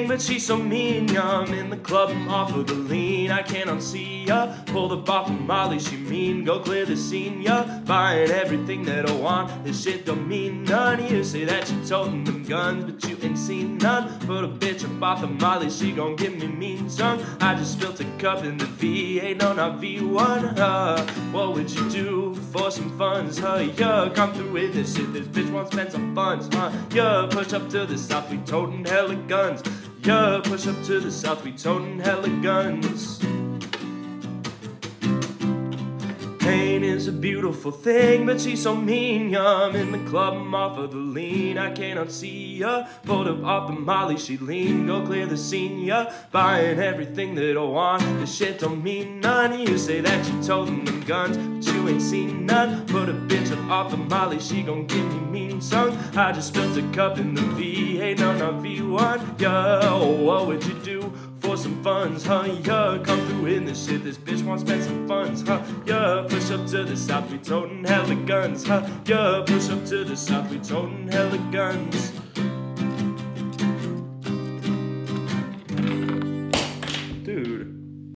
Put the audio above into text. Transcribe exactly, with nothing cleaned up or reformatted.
but she's so mean. Yeah, I'm in the club, I'm off of the lean. I can't unsee ya. Pulled up off of Molly, she mean. Go clear the scene, yeah. Buying everything that I want. This shit don't mean none. You say that you toting them guns, but you ain't seen none. Put a bitch up off of Molly, she gon' give me mean tongue. I just spilled a cup in the V eight, no, not V one. Uh, what would you do for some funds, huh? Yeah, come through with this shit. This bitch won't spend some funds, huh? Yeah, push up to the south, we totin' hella guns. Yeah, push up to the south, we totin' hella guns. Pain is a beautiful thing, but she's so mean. Yeah, I'm in the club, I'm off of the lean. I can't unsee ya. Pulled up off the Molly, she lean. Go clear the scene, yeah. Buying everything that I want. This shit don't mean none. You say that you toting them guns, but you ain't seen none. Put a bitch up off the Molly, she gon' give me mean tongue. I just spilled a cup in the V eight, no, not V one. Yeah, oh, what would you do for some funds, huh? Yeah, come through in this shit. This bitch won't spend some funds, huh? Yeah, push up to the south, we totin' hella guns, huh? Yeah, push up to the south, we totin' hella guns.